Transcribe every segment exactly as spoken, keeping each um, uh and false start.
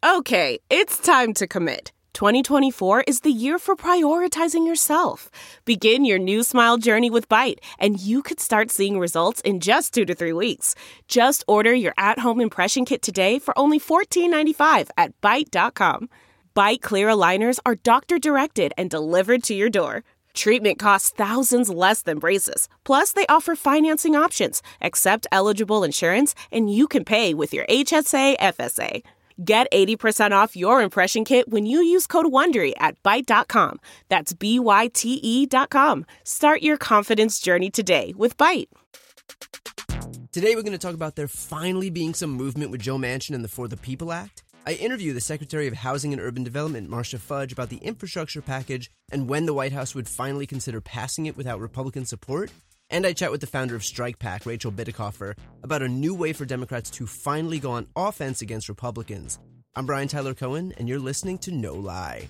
Okay, it's time to commit. twenty twenty-four is the year for prioritizing yourself. Begin your new smile journey with Byte, and you could start seeing results in just two to three weeks. Just order your at-home impression kit today for only fourteen ninety-five at byte dot com. Byte clear aligners are doctor-directed and delivered to your door. Treatment costs thousands less than braces. Plus, they offer financing options, accept eligible insurance, and you can pay with your H S A F S A. Get eighty percent off your impression kit when you use code WONDERY at byte dot com. That's B Y T E dot com. Start your confidence journey today with Byte. Today we're going to talk about there finally being some movement with Joe Manchin and the For the People Act. I interview the Secretary of Housing and Urban Development, Marcia Fudge, about the infrastructure package and when the White House would finally consider passing it without Republican support. And I chat with the founder of Strike PAC, Rachel Bitecofer, about a new way for Democrats to finally go on offense against Republicans. I'm Brian Tyler Cohen, and you're listening to No Lie.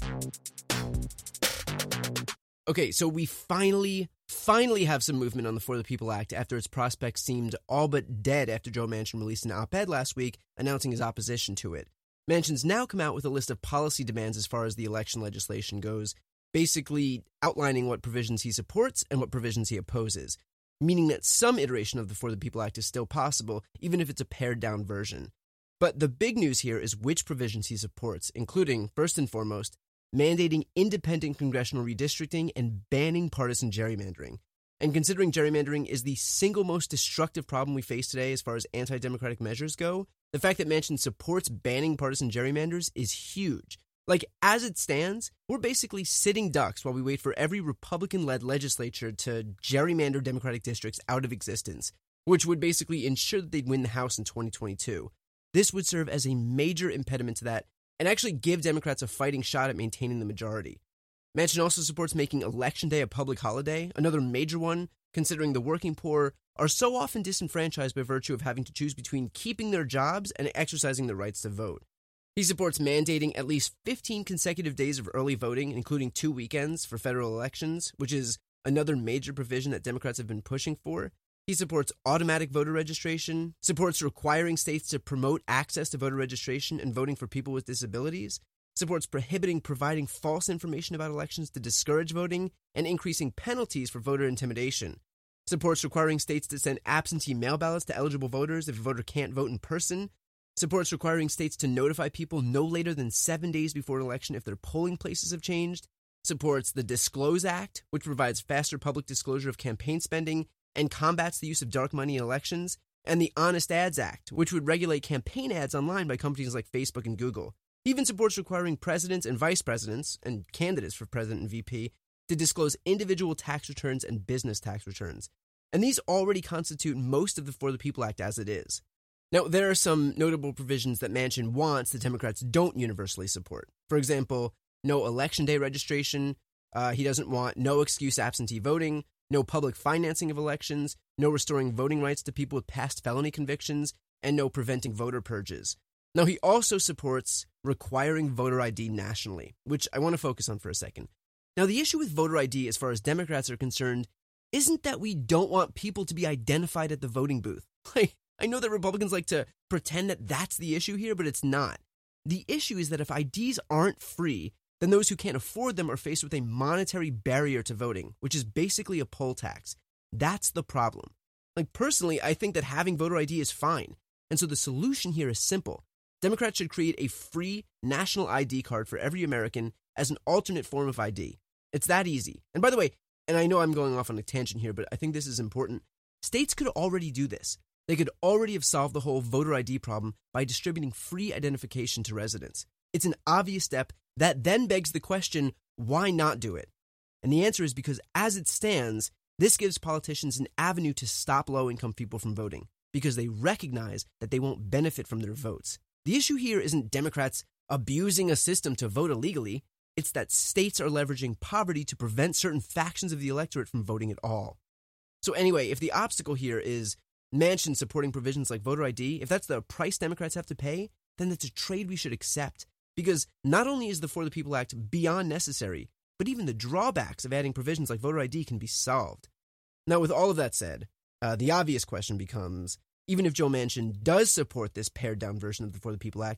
Okay, so we finally, finally have some movement on the For the People Act after its prospects seemed all but dead after Joe Manchin released an op-ed last week announcing his opposition to it. Manchin's now come out with a list of policy demands as far as the election legislation goes, basically outlining what provisions he supports and what provisions he opposes, meaning that some iteration of the For the People Act is still possible, even if it's a pared-down version. But the big news here is which provisions he supports, including, first and foremost, mandating independent congressional redistricting and banning partisan gerrymandering. And considering gerrymandering is the single most destructive problem we face today as far as anti-democratic measures go, the fact that Manchin supports banning partisan gerrymanders is huge. Like, as it stands, we're basically sitting ducks while we wait for every Republican-led legislature to gerrymander Democratic districts out of existence, which would basically ensure that they'd win the House in twenty twenty-two. This would serve as a major impediment to that and actually give Democrats a fighting shot at maintaining the majority. Manchin also supports making Election Day a public holiday, another major one, considering the working poor are so often disenfranchised by virtue of having to choose between keeping their jobs and exercising their rights to vote. He supports mandating at least fifteen consecutive days of early voting, including two weekends for federal elections, which is another major provision that Democrats have been pushing for. He supports automatic voter registration, supports requiring states to promote access to voter registration and voting for people with disabilities, supports prohibiting providing false information about elections to discourage voting, and increasing penalties for voter intimidation, supports requiring states to send absentee mail ballots to eligible voters if a voter can't vote in person, supports requiring states to notify people no later than seven days before an election if their polling places have changed, supports the Disclose Act, which provides faster public disclosure of campaign spending and combats the use of dark money in elections, and the Honest Ads Act, which would regulate campaign ads online by companies like Facebook and Google. He even supports requiring presidents and vice presidents, and candidates for president and V P, to disclose individual tax returns and business tax returns. And these already constitute most of the For the People Act as it is. Now, there are some notable provisions that Manchin wants that Democrats don't universally support. For example, no Election Day registration. Uh, he doesn't want no excuse absentee voting, no public financing of elections, no restoring voting rights to people with past felony convictions, and no preventing voter purges. Now, he also supports requiring voter I D nationally, which I want to focus on for a second. Now, the issue with voter I D, as far as Democrats are concerned, isn't that we don't want people to be identified at the voting booth. Like, I know that Republicans like to pretend that that's the issue here, but it's not. The issue is that if I Ds aren't free, then those who can't afford them are faced with a monetary barrier to voting, which is basically a poll tax. That's the problem. Like, personally, I think that having voter I D is fine. And so the solution here is simple. Democrats should create a free national I D card for every American as an alternate form of I D. It's that easy. And by the way, and I know I'm going off on a tangent here, but I think this is important. States could already do this. They could already have solved the whole voter I D problem by distributing free identification to residents. It's an obvious step that then begs the question, why not do it? And the answer is because as it stands, this gives politicians an avenue to stop low-income people from voting because they recognize that they won't benefit from their votes. The issue here isn't Democrats abusing a system to vote illegally. It's that states are leveraging poverty to prevent certain factions of the electorate from voting at all. So anyway, if the obstacle here is Manchin supporting provisions like voter I D, if that's the price Democrats have to pay, then that's a trade we should accept. Because not only is the For the People Act beyond necessary, but even the drawbacks of adding provisions like voter I D can be solved. Now, with all of that said, uh, the obvious question becomes, even if Joe Manchin does support this pared-down version of the For the People Act,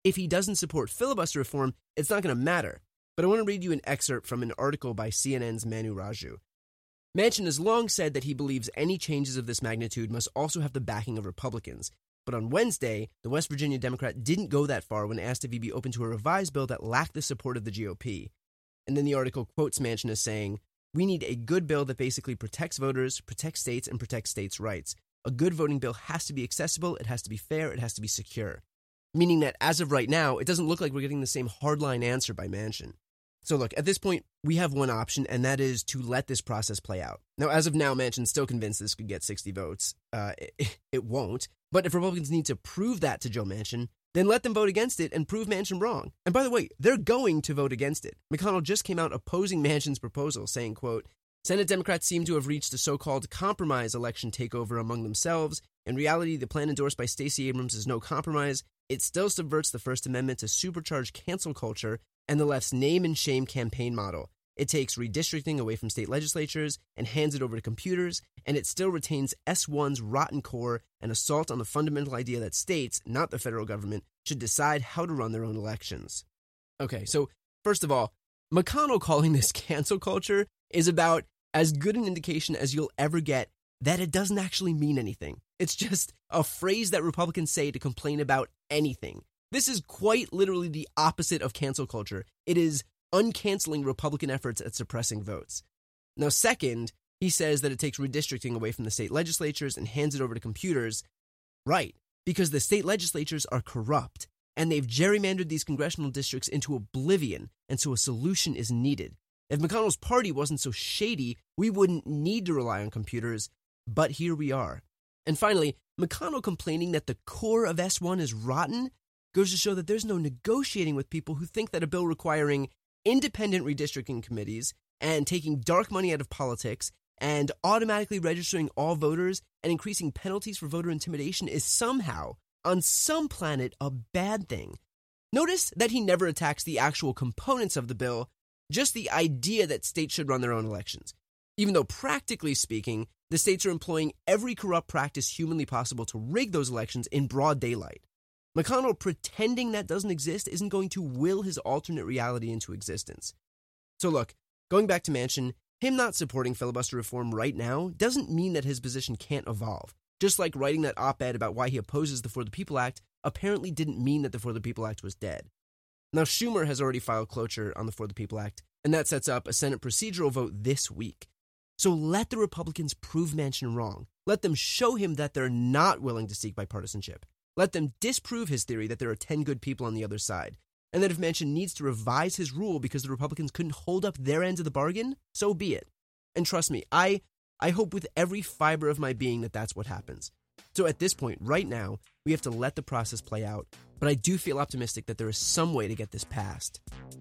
if he doesn't support filibuster reform, it's not going to matter. But I want to read you an excerpt from an article by C N N's Manu Raju. Manchin has long said that he believes any changes of this magnitude must also have the backing of Republicans. But on Wednesday, the West Virginia Democrat didn't go that far when asked if he'd be open to a revised bill that lacked the support of the G O P. And then the article quotes Manchin as saying, "We need a good bill that basically protects voters, protects states, and protects states' rights. A good voting bill has to be accessible, it has to be fair, it has to be secure." Meaning that as of right now, it doesn't look like we're getting the same hardline answer by Manchin. So look, at this point, we have one option, and that is to let this process play out. Now, as of now, Manchin's still convinced this could get sixty votes. Uh, it, it won't. But if Republicans need to prove that to Joe Manchin, then let them vote against it and prove Manchin wrong. And by the way, they're going to vote against it. McConnell just came out opposing Manchin's proposal, saying, quote, "Senate Democrats seem to have reached a so-called compromise election takeover among themselves. In reality, the plan endorsed by Stacey Abrams is no compromise. It still subverts the First Amendment to supercharge cancel culture and the left's name and shame campaign model. It takes redistricting away from state legislatures and hands it over to computers, and it still retains S one's rotten core and assault on the fundamental idea that states, not the federal government, should decide how to run their own elections." Okay, so first of all, McConnell calling this cancel culture is about as good an indication as you'll ever get that it doesn't actually mean anything. It's just a phrase that Republicans say to complain about anything. This is quite literally the opposite of cancel culture. It is uncanceling Republican efforts at suppressing votes. Now, second, he says that it takes redistricting away from the state legislatures and hands it over to computers. Right, because the state legislatures are corrupt, and they've gerrymandered these congressional districts into oblivion, and so a solution is needed. If McConnell's party wasn't so shady, we wouldn't need to rely on computers, but here we are. And finally, McConnell complaining that the core of S one is rotten goes to show that there's no negotiating with people who think that a bill requiring independent redistricting committees and taking dark money out of politics and automatically registering all voters and increasing penalties for voter intimidation is somehow, on some planet, a bad thing. Notice that he never attacks the actual components of the bill, just the idea that states should run their own elections. Even though practically speaking, the states are employing every corrupt practice humanly possible to rig those elections in broad daylight. McConnell pretending that doesn't exist isn't going to will his alternate reality into existence. So look, going back to Manchin, him not supporting filibuster reform right now doesn't mean that his position can't evolve. Just like writing that op-ed about why he opposes the For the People Act apparently didn't mean that the For the People Act was dead. Now, Schumer has already filed cloture on the For the People Act, and that sets up a Senate procedural vote this week. So let the Republicans prove Manchin wrong. Let them show him that they're not willing to seek bipartisanship. Let them disprove his theory that there are ten good people on the other side. And that if Manchin needs to revise his rule because the Republicans couldn't hold up their end of the bargain, so be it. And trust me, I I hope with every fiber of my being that that's what happens. So at this point, right now, we have to let the process play out. But I do feel optimistic that there is some way to get this passed.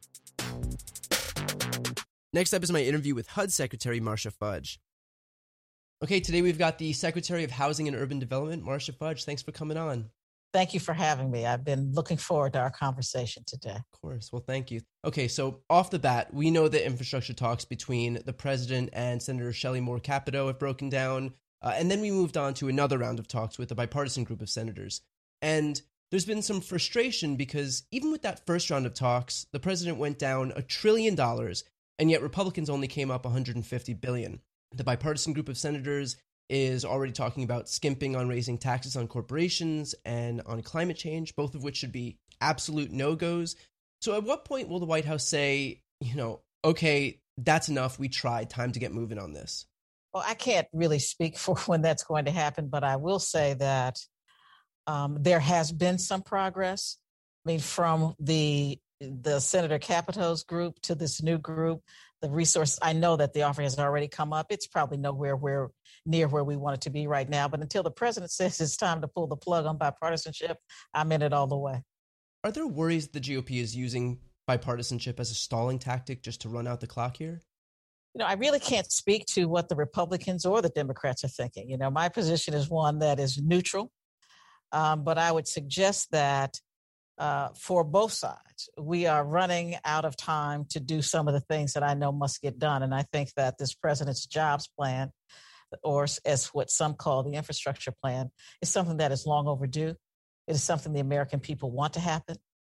Next up is my interview with H U D Secretary Marcia Fudge. Okay, today we've got the Secretary of Housing and Urban Development, Marcia Fudge. Thanks for coming on. Thank you for having me. I've been looking forward to our conversation today. Of course. Well, thank you. Okay, so off the bat, we know that infrastructure talks between the president and Senator Shelley Moore Capito have broken down. Uh, and then we moved on to another round of talks with a bipartisan group of senators. And there's been some frustration because even with that first round of talks, the president went down a trillion dollars, and yet Republicans only came up one hundred fifty billion dollars. The bipartisan group of senators is already talking about skimping on raising taxes on corporations and on climate change, both of which should be absolute no-goes. So at what point will the White House say, you know, okay, that's enough, we tried, time to get moving on this? Well, I can't really speak for when that's going to happen, but I will say that um, there has been some progress. I mean, from the the Senator Capito's group to this new group, the resource, I know that the offer has already come up. It's probably nowhere where near where we want it to be right now. But until the president says it's time to pull the plug on bipartisanship, I'm in it all the way. Are there worries that the G O P is using bipartisanship as a stalling tactic just to run out the clock here? You know, I really can't speak to what the Republicans or the Democrats are thinking. You know, my position is one that is neutral, um, but I would suggest that uh, for both sides, we are running out of time to do some of the things that I know must get done. And I think that this president's jobs plan, or as what some call the infrastructure plan, is something that is long overdue. It is something the American people want to happen.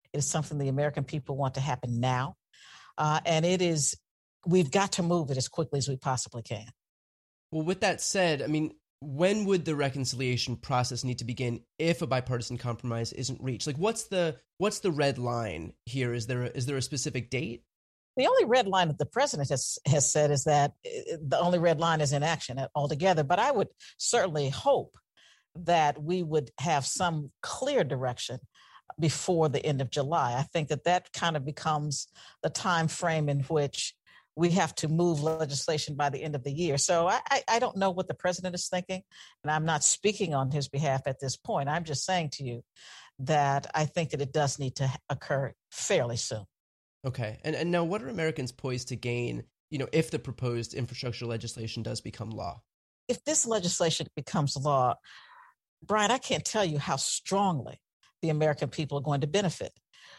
It is something the American people want to happen now. Uh, and it is, we've got to move it as quickly as we possibly can. Well, with that said, I mean, when would the reconciliation process need to begin if a bipartisan compromise isn't reached? Like, what's the what's the red line here? Is there a, is there a specific date? The only red line that the president has, has said is that the only red line is inaction altogether. But I would certainly hope that we would have some clear direction before the end of July. I think that that kind of becomes the time frame in which we have to move legislation by the end of the year. So I, I don't know what the president is thinking, and I'm not speaking on his behalf at this point. I'm just saying to you that I think that it does need to occur fairly soon. Okay. And and now what are Americans poised to gain, you know, if the proposed infrastructure legislation does become law? If this legislation becomes law, Brian, I can't tell you how strongly the American people are going to benefit.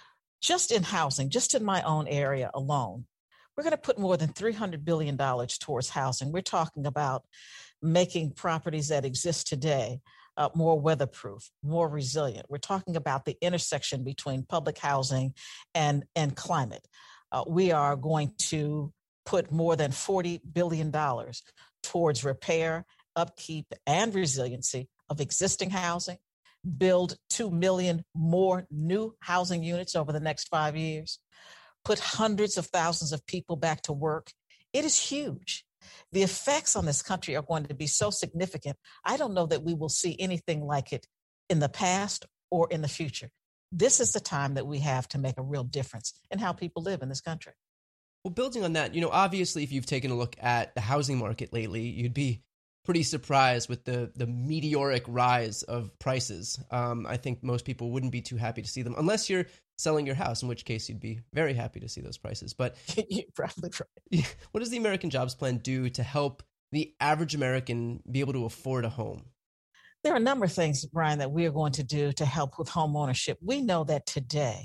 Just in housing, just in my own area alone, we're going to put more than three hundred billion dollars towards housing. We're talking about making properties that exist today uh, more weatherproof, more resilient. We're talking about the intersection between public housing and, and climate. Uh, we are going to put more than forty billion dollars towards repair, upkeep, and resiliency of existing housing, build two million more new housing units over the next five years, put hundreds of thousands of people back to work. It is huge. The effects on this country are going to be so significant. I don't know that we will see anything like it in the past or in the future. This is the time that we have to make a real difference in how people live in this country. Well, building on that, you know, obviously, if you've taken a look at the housing market lately, you'd be pretty surprised with the the meteoric rise of prices. Um, I think most people wouldn't be too happy to see them unless you're selling your house, in which case you'd be very happy to see those prices. But you're probably right. What does the American Jobs Plan do to help the average American be able to afford a home? There are a number of things, Brian, that we are going to do to help with home ownership. We know that today,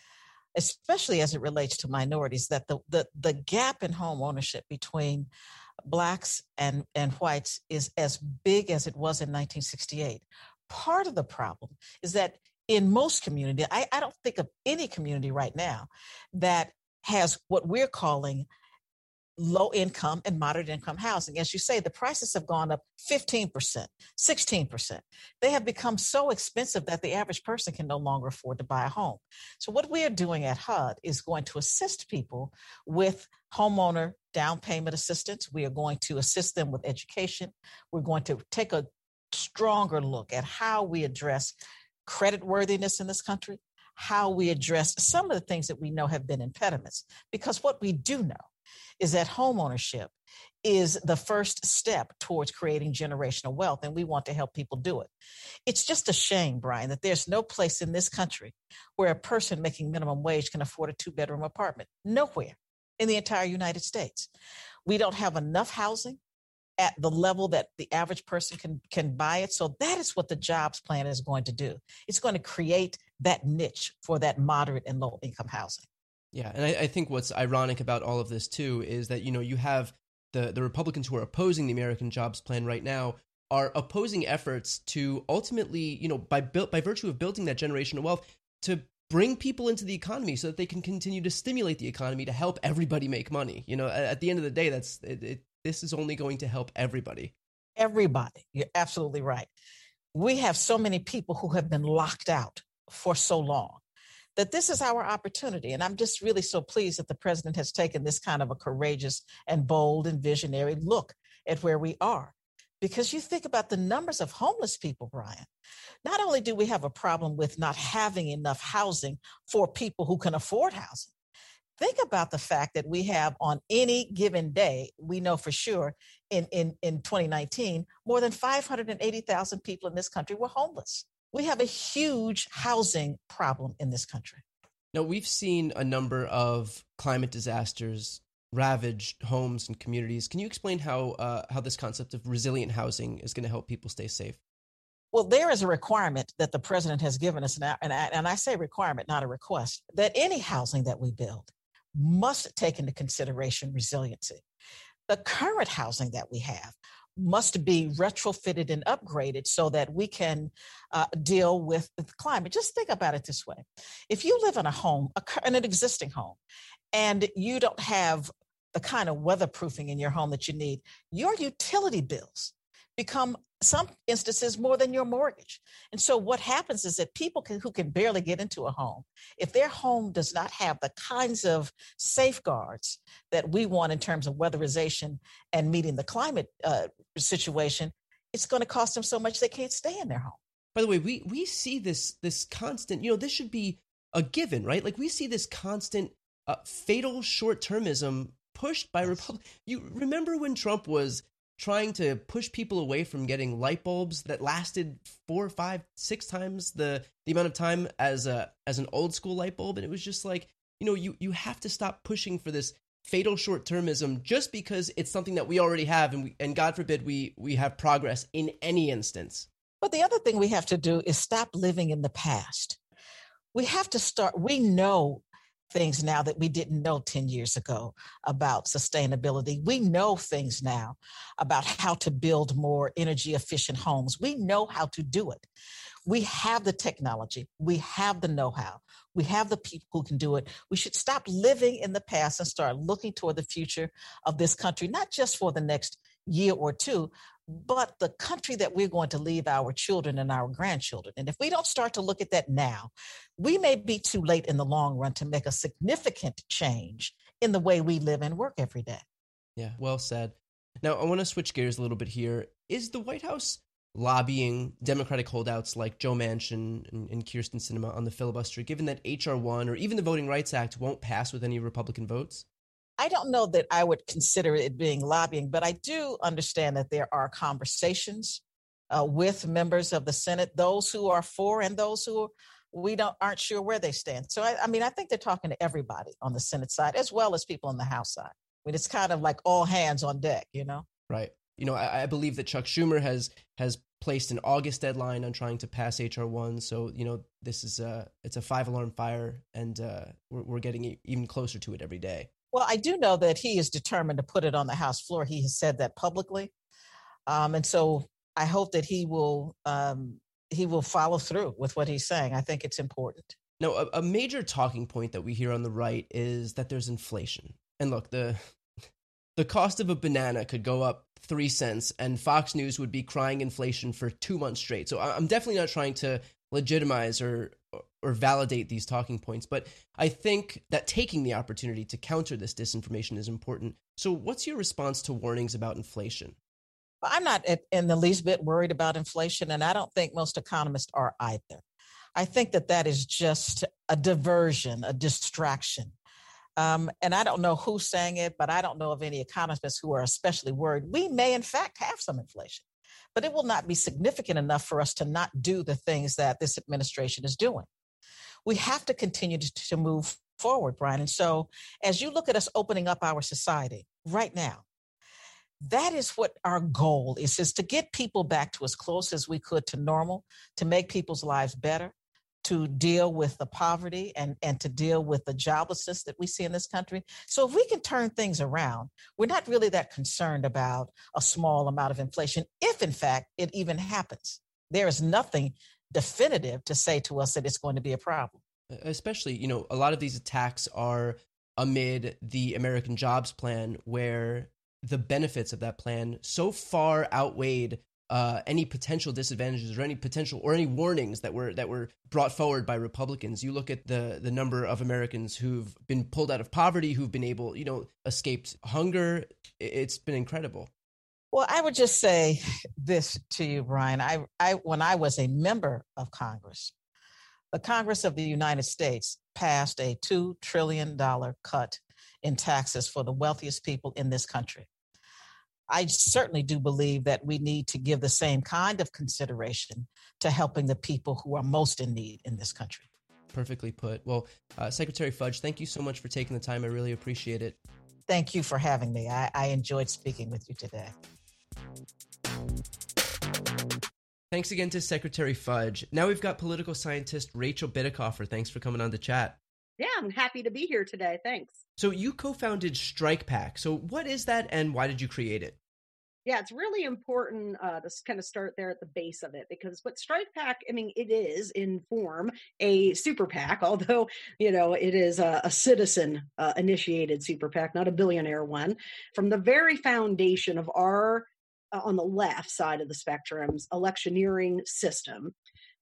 especially as it relates to minorities, that the the, the gap in home ownership between Blacks and, and whites is as big as it was in nineteen sixty-eight. Part of the problem is that in most communities, I, I don't think of any community right now that has what we're calling low income and moderate income housing. As you say, the prices have gone up fifteen percent, sixteen percent. They have become so expensive that the average person can no longer afford to buy a home. So what we are doing at H U D is going to assist people with homeowner down payment assistance. We are going to assist them with education. We're going to take a stronger look at how we address credit worthiness in this country, how we address some of the things that we know have been impediments. Because what we do know is that homeownership is the first step towards creating generational wealth, and we want to help people do it. It's just a shame, Brian, that there's no place in this country where a person making minimum wage can afford a two-bedroom apartment. Nowhere in the entire United States. We don't have enough housing at the level that the average person can, can buy it. So that is what the jobs plan is going to do. It's going to create that niche for that moderate and low income housing. Yeah, and I, I think what's ironic about all of this, too, is that, you know, you have the, the Republicans who are opposing the American Jobs Plan right now are opposing efforts to ultimately, you know, by built by virtue of building that generational wealth, to bring people into the economy so that they can continue to stimulate the economy to help everybody make money. You know, at, at the end of the day, that's it, it, this is only going to help everybody. Everybody. You're absolutely right. We have so many people who have been locked out for so long that this is our opportunity. And I'm just really so pleased that the president has taken this kind of a courageous and bold and visionary look at where we are. Because you think about the numbers of homeless people, Brian. Not only do we have a problem with not having enough housing for people who can afford housing, think about the fact that we have on any given day, we know for sure in, in, in twenty nineteen, more than five hundred eighty thousand people in this country were homeless. We have a huge housing problem in this country. Now, we've seen a number of climate disasters ravaged homes and communities. Can you explain how uh, how this concept of resilient housing is going to help people stay safe? Well, there is a requirement that the president has given us now, and I, and I say requirement, not a request, that any housing that we build must take into consideration resiliency. The current housing that we have must be retrofitted and upgraded so that we can uh, deal with the climate. Just think about it this way. If you live in a home, in an existing home, and you don't have the kind of weatherproofing in your home that you need, your utility bills become, some instances, more than your mortgage. And so what happens is that people can, who can barely get into a home, if their home does not have the kinds of safeguards that we want in terms of weatherization and meeting the climate uh, situation, it's going to cost them so much they can't stay in their home. By the way, we we see this this constant, you know, this should be a given, right? Like we see this constant uh, fatal short-termism pushed by Republicans. You remember when Trump was trying to push people away from getting light bulbs that lasted four, five, six times the, the amount of time as a as an old school light bulb. And it was just like, you know, you, you have to stop pushing for this fatal short-termism just because it's something that we already have. And we, and God forbid we we have progress in any instance. But the other thing we have to do is stop living in the past. We have to start, we know things now that we didn't know ten years ago about sustainability. We know things now about how to build more energy efficient homes. We know how to do it. We have the technology. We have the know-how. We have the people who can do it. We should stop living in the past and start looking toward the future of this country, not just for the next year or two, but the country that we're going to leave our children and our grandchildren. And if we don't start to look at that now, we may be too late in the long run to make a significant change in the way we live and work every day. Yeah, well said. Now, I want to switch gears a little bit here. Is the White House lobbying Democratic holdouts like Joe Manchin and, and Kyrsten Sinema on the filibuster, given that H R one or even the Voting Rights Act won't pass with any Republican votes? I don't know that I would consider it being lobbying, but I do understand that there are conversations uh, with members of the Senate, those who are for and those who we don't aren't sure where they stand. So, I, I mean, I think they're talking to everybody on the Senate side as well as people on the House side. I mean, it's kind of like all hands on deck, you know? Right. You know, I, I believe that Chuck Schumer has has placed an August deadline on trying to pass H R one. So, you know, this is a, it's a five alarm fire, and uh, we're, we're getting even closer to it every day. Well, I do know that he is determined to put it on the House floor. He has said that publicly. Um, and so I hope that he will um, he will follow through with what he's saying. I think it's important. Now, a, a major talking point that we hear on the right is that there's inflation. And look, the the cost of a banana could go up three cents and Fox News would be crying inflation for two months straight. So I'm definitely not trying to legitimize or or validate these talking points, but I think that taking the opportunity to counter this disinformation is important. So what's your response to warnings about inflation? Well, I'm not in the least bit worried about inflation, and I don't think most economists are either. I think that that is just a diversion, a distraction. Um, and I don't know who's saying it, but I don't know of any economists who are especially worried. We may, in fact, have some inflation, but it will not be significant enough for us to not do the things that this administration is doing. We have to continue to, to move forward, Brian. And so as you look at us opening up our society right now, that is what our goal is, is to get people back to as close as we could to normal, to make people's lives better, to deal with the poverty and, and to deal with the joblessness that we see in this country. So if we can turn things around, we're not really that concerned about a small amount of inflation, if in fact it even happens. There is nothing definitive to say to us that it's going to be a problem. Especially, you know, a lot of these attacks are amid the American Jobs Plan, where the benefits of that plan so far outweighed uh, any potential disadvantages or any potential or any warnings that were that were brought forward by Republicans. You look at the the number of Americans who've been pulled out of poverty, who've been able, you know, escaped hunger. It's been incredible. Well, I would just say this to you, Brian. I, I, when I was a member of Congress, the Congress of the United States passed a two trillion dollars cut in taxes for the wealthiest people in this country. I certainly do believe that we need to give the same kind of consideration to helping the people who are most in need in this country. Perfectly put. Well, uh, Secretary Fudge, thank you so much for taking the time. I really appreciate it. Thank you for having me. I, I enjoyed speaking with you today. Thanks again to Secretary Fudge. Now we've got political scientist Rachel Bitecofer. Thanks for coming on to chat. Yeah, I'm happy to be here today. Thanks. So you co-founded Strike Pack. So what is that and why did you create it? Yeah, it's really important uh, to kind of start there at the base of it, because what Strike PAC, I mean, it is in form a super PAC, although, you know, it is a, a citizen uh, initiated super PAC, not a billionaire one. From the very foundation of our, uh, on the left side of the spectrum's electioneering system,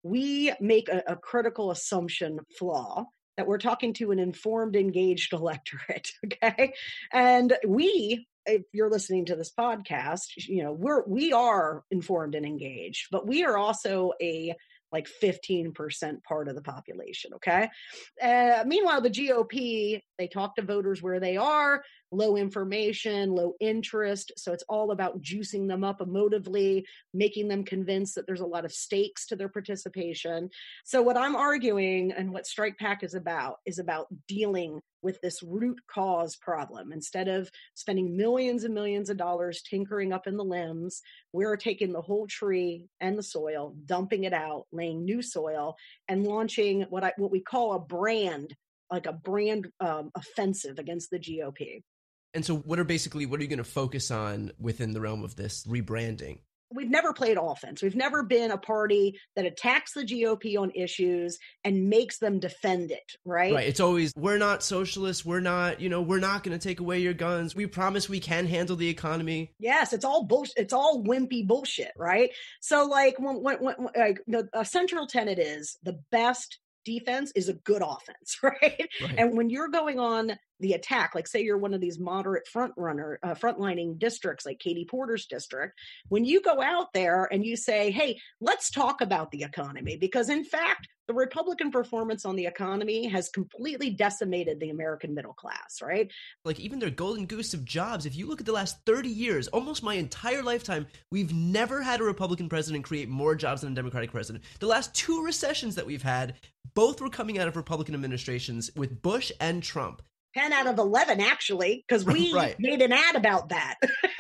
we make a, a critical assumption flaw that we're talking to an informed, engaged electorate, okay? And we, if you're listening to this podcast, you know, we're, we are informed and engaged, but we are also a like fifteen percent part of the population. Okay. Uh, meanwhile, the G O P, they talk to voters where they are, low information, low interest. So it's all about juicing them up emotively, making them convinced that there's a lot of stakes to their participation. So what I'm arguing and what Strike PAC is about is about dealing with this root cause problem. Instead of spending millions and millions of dollars tinkering up in the limbs, we're taking the whole tree and the soil, dumping it out, laying new soil, and launching what I what we call a brand, like a brand um, offensive against the G O P. And so what are basically, what are you going to focus on within the realm of this rebranding? We've never played offense. We've never been a party that attacks the G O P on issues and makes them defend it, right? Right. It's always, we're not socialists. We're not, you know, we're not going to take away your guns. We promise we can handle the economy. Yes, it's all bullshit. It's all wimpy bullshit, right? So like, when, when, when like the a central tenet is the best defense is a good offense, right? Right. And when you're going on the attack, like say you're one of these moderate front runner, uh, frontlining districts like Katie Porter's district, when you go out there and you say, hey, let's talk about the economy, because in fact, the Republican performance on the economy has completely decimated the American middle class, right? Like even their golden goose of jobs, if you look at the last thirty years, almost my entire lifetime, we've never had a Republican president create more jobs than a Democratic president. The last two recessions that we've had, both were coming out of Republican administrations with Bush and Trump. ten out of eleven, actually, because we Right. made an ad about that.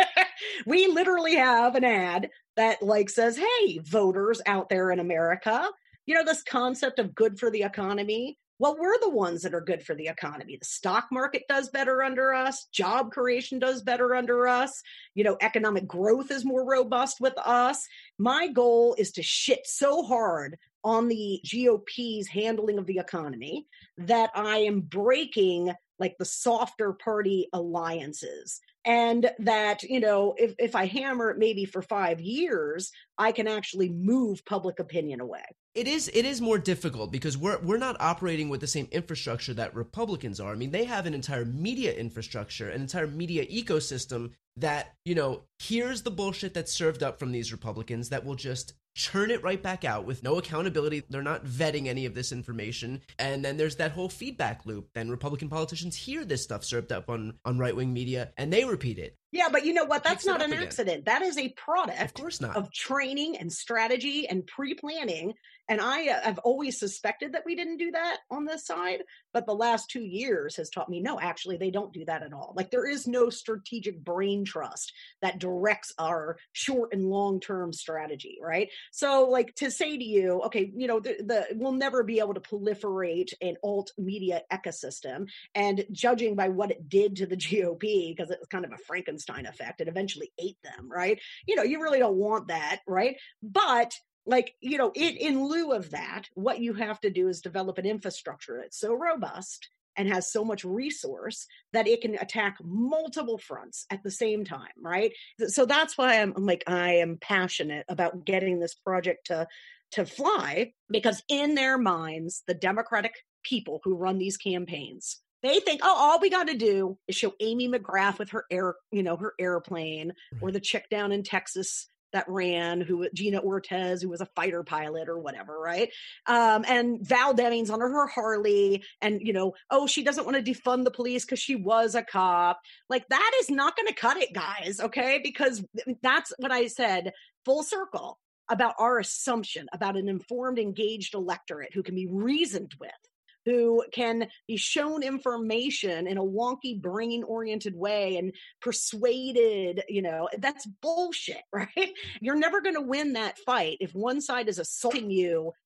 We literally have an ad that like says, hey, voters out there in America, you know, this concept of good for the economy. Well, we're the ones that are good for the economy. The stock market does better under us. Job creation does better under us. You know, economic growth is more robust with us. My goal is to shit so hard on the G O P's handling of the economy that I am breaking like the softer party alliances. And that, you know, if, if I hammer it maybe for five years, I can actually move public opinion away. It is it is more difficult because we're we're not operating with the same infrastructure that Republicans are. I mean, they have an entire media infrastructure, an entire media ecosystem that, you know, here's the bullshit that's served up from these Republicans that will just churn it right back out with no accountability. They're not vetting any of this information. And then there's that whole feedback loop. Then Republican politicians hear this stuff served up on, on right-wing media and they repeat it. Yeah, but you know what? That's Mix it not up an again. accident. That is a product Of course not. of training and strategy and pre-planning. And I uh, have always suspected that we didn't do that on this side, but the last two years has taught me, no, actually, they don't do that at all. Like there is no strategic brain trust that directs our short and long-term strategy, right? So like to say to you, okay, you know, the, the we'll never be able to proliferate an alt media ecosystem, and judging by what it did to the G O P, because it was kind of a Frankenstein effect, it eventually ate them, right? You know, you really don't want that, right? But like, you know, it, in lieu of that, what you have to do is develop an infrastructure that's so robust and has so much resource that it can attack multiple fronts at the same time, right? So that's why I'm, I'm like, I am passionate about getting this project to, to fly, because in their minds, the Democratic people who run these campaigns, they think, oh, all we got to do is show Amy McGrath with her air, you know, her airplane, Right. or the chick down in Texas that ran, who Gina Ortiz, who was a fighter pilot or whatever, right? Um, and Val Demings on her Harley, and, you know, oh, she doesn't want to defund the police because she was a cop. Like, that is not going to cut it, guys, okay? Because that's what I said, full circle, about our assumption about an informed, engaged electorate who can be reasoned with, who can be shown information in a wonky, brain-oriented way and persuaded, you know, that's bullshit, right? You're never going to win that fight if one side is assaulting you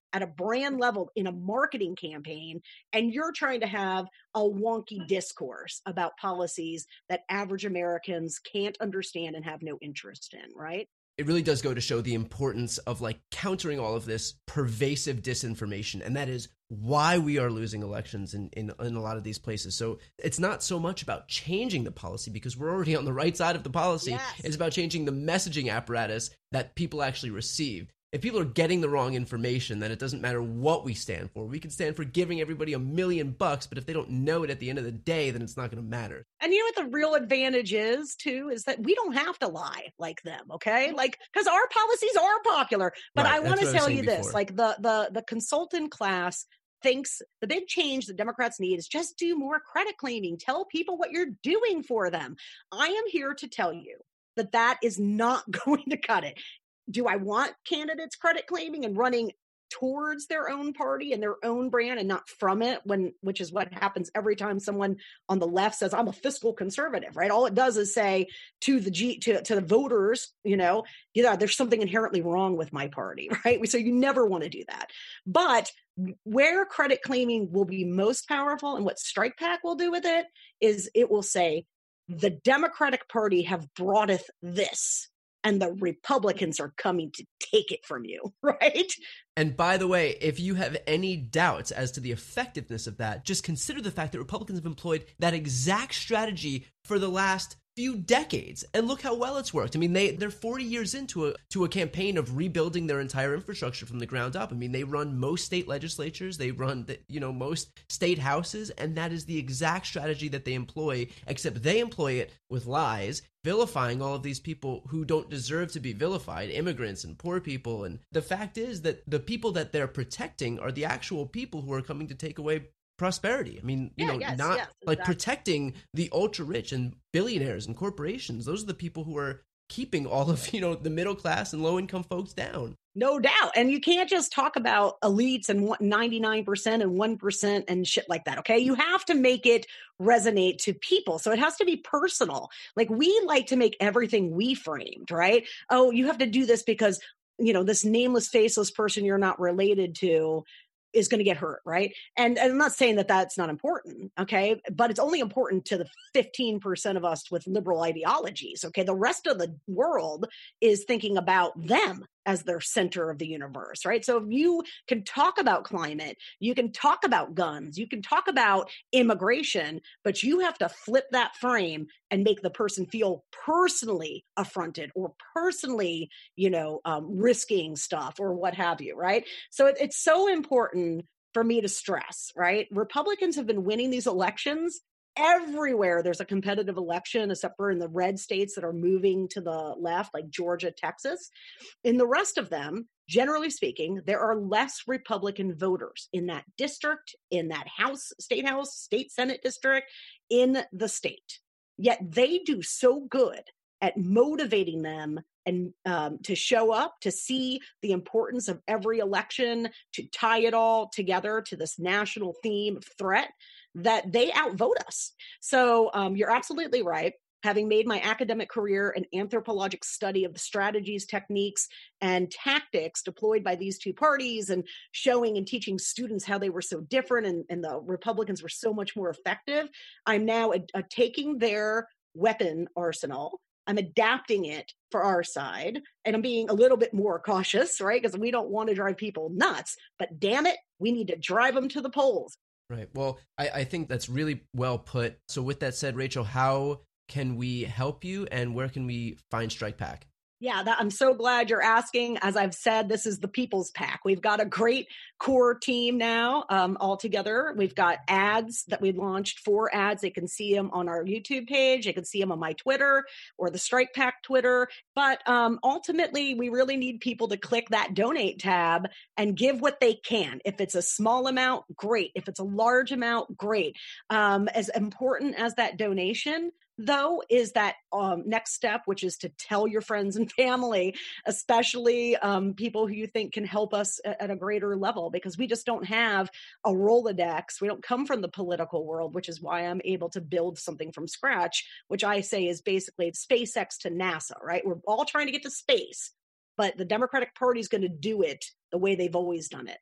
at a brand level in a marketing campaign, and you're trying to have a wonky discourse about policies that average Americans can't understand and have no interest in, right? It really does go to show the importance of like countering all of this pervasive disinformation. And that is why we are losing elections in, in, in a lot of these places. So it's not so much about changing the policy because we're already on the right side of the policy. Yes. It's about changing the messaging apparatus that people actually receive. If people are getting the wrong information, then it doesn't matter what we stand for. We can stand for giving everybody a million bucks, but if they don't know it at the end of the day, then it's not going to matter. And you know what the real advantage is, too, is that we don't have to lie like them, okay? Like, because our policies are popular. But Right, I want to that's what I was tell you saying this, before. like the, the, the consultant class thinks the big change that Democrats need is just do more credit claiming. Tell people what you're doing for them. I am here to tell you that that is not going to cut it. Do I want candidates credit claiming and running towards their own party and their own brand and not from it, when which is what happens every time someone on the left says I'm a fiscal conservative, right? All it does is say to the G to, to the voters, you know, yeah, there's something inherently wrong with my party, right? So you never want to do that. But where credit claiming will be most powerful and what Strike PAC will do with it is it will say the Democratic Party have broughteth this, and the Republicans are coming to take it from you, right? And by the way, if you have any doubts as to the effectiveness of that, just consider the fact that Republicans have employed that exact strategy for the last few decades, and look how well it's worked. I mean, they they're forty years into a to a campaign of rebuilding their entire infrastructure from the ground up. I mean, they run most state legislatures, they run the, you know most state houses, and that is the exact strategy that they employ. Except they employ it with lies, vilifying all of these people who don't deserve to be vilified, immigrants and poor people. And the fact is that the people that they're protecting are the actual people who are coming to take away prosperity. I mean, you Yeah, know, yes, not yes, like exactly. protecting the ultra rich and billionaires and corporations. Those are the people who are keeping all of, you know, the middle class and low income folks down. No doubt. And you can't just talk about elites and ninety-nine percent and one percent and shit like that. Okay. You have to make it resonate to people. So it has to be personal. Like, we like to make everything we framed, right? Oh, you have to do this because, you know, this nameless, faceless person you're not related to is going to get hurt, right? And, and I'm not saying that that's not important, okay? But it's only important to the fifteen percent of us with liberal ideologies, okay? The rest of the world is thinking about them as their center of the universe, right? So if you can talk about climate, you can talk about guns, you can talk about immigration, but you have to flip that frame and make the person feel personally affronted or personally, you know, um, risking stuff or what have you, right? So it, it's so important for me to stress, right? Republicans have been winning these elections everywhere. There's a competitive election, except for in the red states that are moving to the left, like Georgia, Texas. In the rest of them, generally speaking, there are less Republican voters in that district, in that house, state house, state Senate district, in the state. Yet they do so good at motivating them and um, to show up, to see the importance of every election, to tie it all together to this national theme of threat, that they outvote us. So um, you're absolutely right. Having made my academic career an anthropologic study of the strategies, techniques, and tactics deployed by these two parties, and showing and teaching students how they were so different and, and the Republicans were so much more effective, I'm now a, a taking their weapon arsenal, I'm adapting it for our side, and I'm being a little bit more cautious, right? Because we don't want to drive people nuts, but damn it, we need to drive them to the polls. Right. Well, I, I think that's really well put. So with that said, Rachel, how can we help you and where can we find Strike PAC? Yeah, that, I'm so glad you're asking. As I've said, this is the People's PAC. We've got a great core team now um, all together. We've got ads that we launched, four ads. They can see them on our YouTube page. They can see them on my Twitter or the Strike PAC Twitter. But um, ultimately, we really need people to click that donate tab and give what they can. If it's a small amount, great. If it's a large amount, great. Um, as important as that donation, though, is that um, next step, which is to tell your friends and family, especially um, people who you think can help us at, at a greater level, because we just don't have a Rolodex. We don't come from the political world, which is why I'm able to build something from scratch, which I say is basically SpaceX to NASA, right? We're all trying to get to space, but the Democratic Party is going to do it the way they've always done it.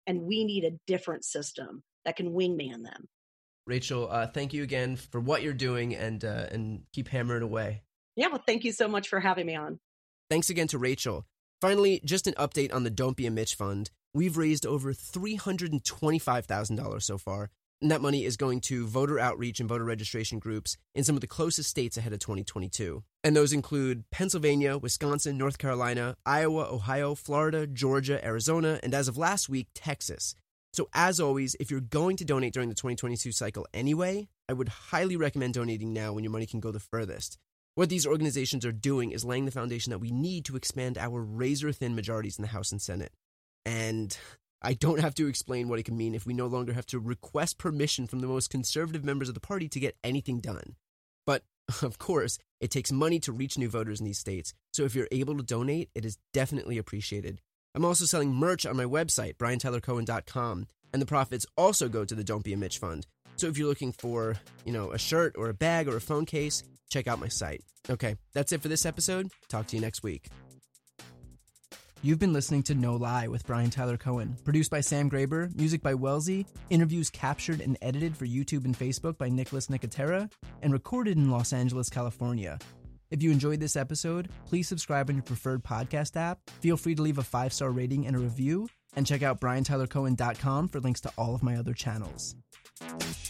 and we need a different system that can wingman them. Rachel, uh, thank you again for what you're doing, and uh, and keep hammering away. Yeah, well, thank you so much for having me on. Thanks again to Rachel. Finally, just an update on the Don't Be a Mitch Fund. We've raised over three hundred twenty-five thousand dollars so far, and that money is going to voter outreach and voter registration groups in some of the closest states ahead of twenty twenty-two. And those include Pennsylvania, Wisconsin, North Carolina, Iowa, Ohio, Florida, Georgia, Arizona, and as of last week, Texas. So as always, if you're going to donate during the twenty twenty-two cycle anyway, I would highly recommend donating now when your money can go the furthest. What these organizations are doing is laying the foundation that we need to expand our razor-thin majorities in the House and Senate. And I don't have to explain what it can mean if we no longer have to request permission from the most conservative members of the party to get anything done. But, of course, it takes money to reach new voters in these states, so if you're able to donate, it is definitely appreciated. I'm also selling merch on my website, brian tyler cohen dot com, and the profits also go to the Don't Be a Mitch Fund. So if you're looking for, you know, a shirt or a bag or a phone case, check out my site. Okay, that's it for this episode. Talk to you next week. You've been listening to No Lie with Brian Tyler Cohen, produced by Sam Graber, music by Wellesley, interviews captured and edited for YouTube and Facebook by Nicholas Nicotera, and recorded in Los Angeles, California. If you enjoyed this episode, please subscribe on your preferred podcast app, feel free to leave a five-star rating and a review, and check out brian tyler cohen dot com for links to all of my other channels.